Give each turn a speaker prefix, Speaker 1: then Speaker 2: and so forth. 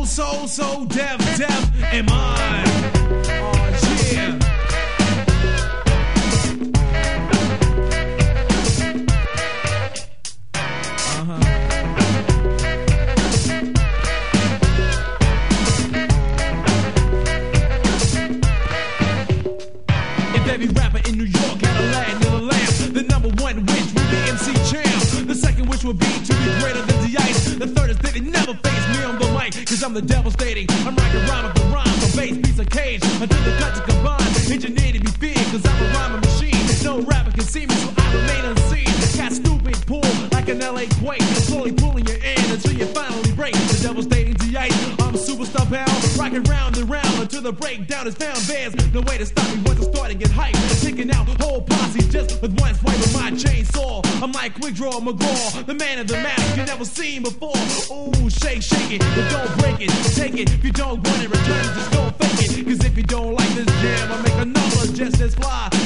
Speaker 1: so deaf am I. Oh yeah. If every rapper in New York had a land in a lamp, the number one wish would be MC Champ. The second wish would be to be greater than the ice. The third is that they never face me on the mic, cause I'm the devastating. I'm rocking rhyme after rhyme, a bass beats a cage, until the cuts are combined. Engineered to be feared, cause I'm a rhyming machine. No rapper can see me, so I remain unseen. Got stupid pull like an LA quake, slowly pulling you in until you finally break. The devastating the ice, I'm a superstar pal, rocking round and round until the breakdown is found. There's no way to stop me once I start to get hyped. Taking out whole posses just with one swipe of my chainsaw. I'm like Quick Draw McGraw, the man of the mask you never seen before. Ooh, shake it, but don't break it. Take it, if you don't want it, return it, just don't fake it. Cause if you don't like this jam, I'll make another just as fly.